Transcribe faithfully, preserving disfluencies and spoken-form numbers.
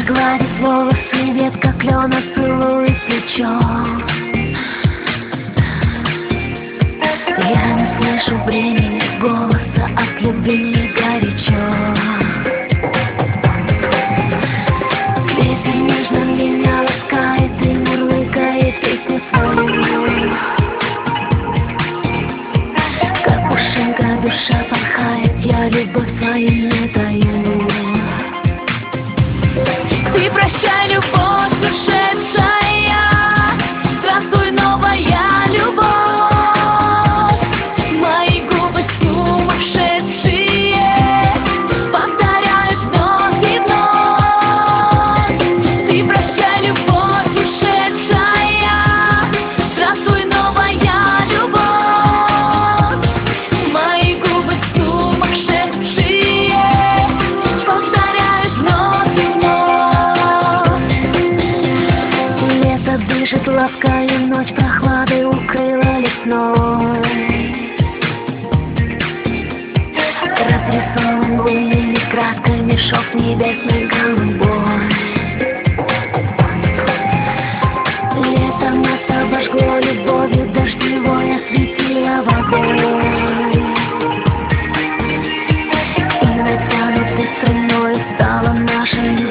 Ветер гладит волосы, ветка клена целует плечо. Я не слышу времени, голоса от любви мне горячо. Ветер нежно меня ласкает и мурлыкает песню свою. Как пушинка душа порхает, я любовь свою не даю. Ты прощай, любовь ушедшая, здравствуй, новая любовь. Мои губы сумасшедшие повторяют вновь и вновь. Ты прощай, любовь ушедшая, здравствуй, новая любовь. Мои губы сумасшедшие повторяют вновь и вновь. Лето дышит ласкою, ночь прохладой укрыла лесной. Разрисован лунными красками шелк небесный голубой. Лето нас обожгло любовью дождевой, осветило водой. И натянутой струной стало наше